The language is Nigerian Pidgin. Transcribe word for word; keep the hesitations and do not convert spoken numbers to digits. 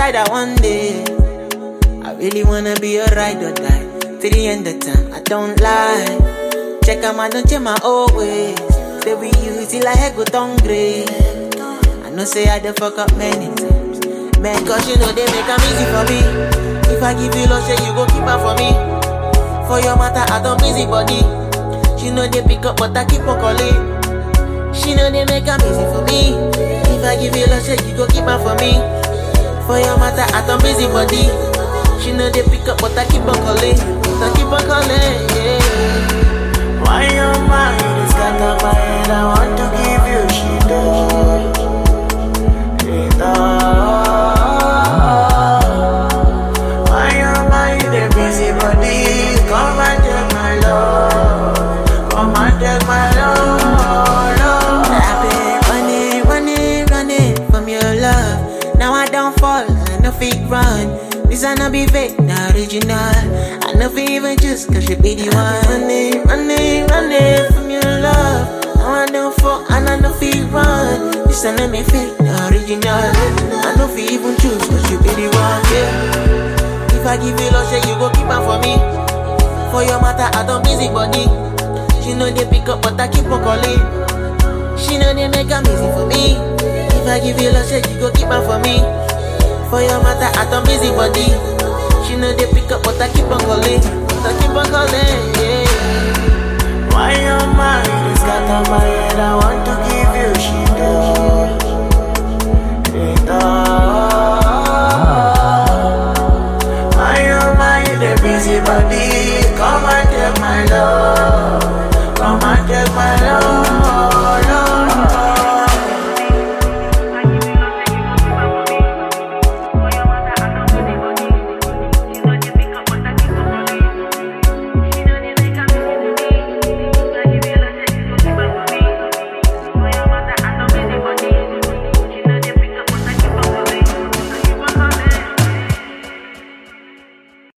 that one day I really wanna be a ride or die. Till the end of time, I don't lie. Check out my, don't change my old ways. Say we use it like go down grade. I know say I done fuck up many times, man, cause you know they make them easy for me. If I give you love, say you go keep her for me. For your matter, I don't busy body. She know they pick up, but I keep on calling. She know they make them easy for me. If I give you love, say you go keep her for me. For your matter, I don't busy body. She know they pick up, but I keep on calling. I keep on calling, yeah. Why your mind is got up my head? I want to give you shit up. Shit up. Why your mind is busy body? Come and take my love. Come and take my love, love. I've been running, running, running from your love. Now I don't fall, I no fit run. This I no be fake, the original. I no fit even choose, cause you be the one. Running, running, running from your love. Now I don't fall, and I no fit run. This I no be fake, the original. I no fit even choose, cause you be the one, yeah. If I give you love, say you go keep her for me. For your matter, I don't busy body. She know they pick up, but I keep on calling. She know they make them easy for me. If I give you love, say you go keep her for me. For your matter, I don't busy body. She know they pick up, but I keep on calling. I keep on calling, yeah. Why your mind is got on my head? I want to